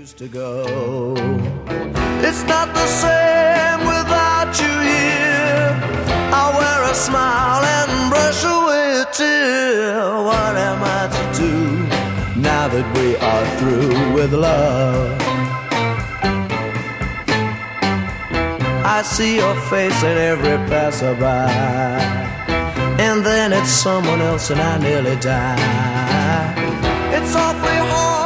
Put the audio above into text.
used to go. It's not the same without you here. I wear a smile and brush away a tear. What am I to do now that we are through with love? I see your face in every passerby, and then it's someone else and I nearly die. It's awfully hard